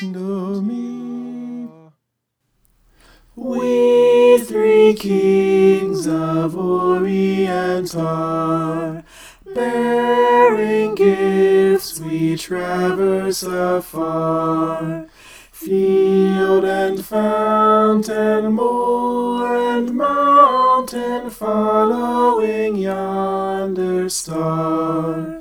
Domine. We three kings of Orient are, bearing gifts we traverse afar. Field and fountain, moor and mountain, following yonder star.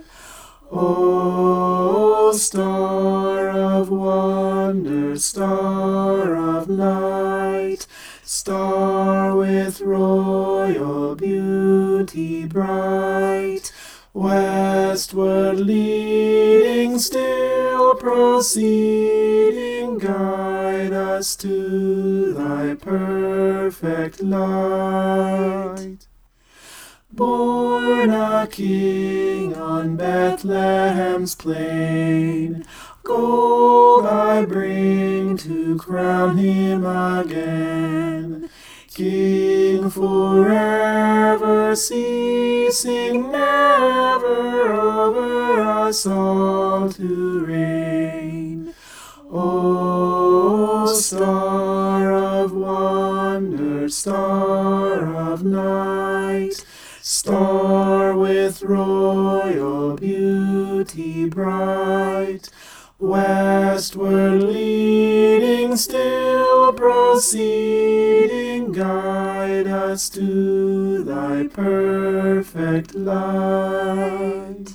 O star of wonder, star of night, star with royal beauty bright, westward leading, still proceeding, guide us to thy perfect light. Born a king on Bethlehem's plain, gold I bring to crown him again. King forever, ceasing never over us all to reign. O star of wonder, star of night, star with royal beauty bright, westward leading, still proceeding, guide us to thy perfect light.